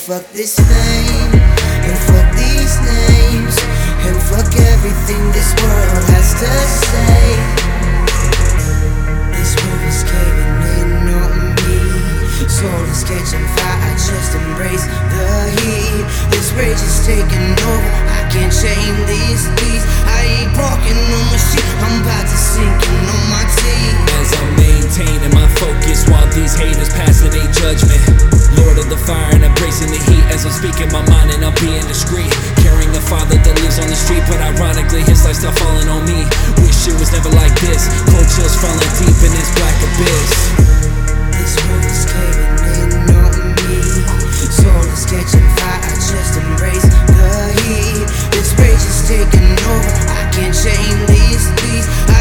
fuck this fame, and fuck these names, and fuck everything this world has to say. This world is caving in on me, soul is catching fire, I just embrace the heat. This rage is taking over, I can't change these beats. I ain't walking on my shit, I'm about to sink in on my teeth. As I'm maintaining my focus while these haters passing their judgment, Lord of the fire and embracing the heat. As I'm speaking my mind and I'm being discreet, carrying a father that lives on the street, but ironically his lifestyle falling on me. Wish it was never like this, cold chills falling deep in this black abyss. This world is caving in on me, soul is catching fire, I just embrace the heat. This rage is taking over, I can't change these beats.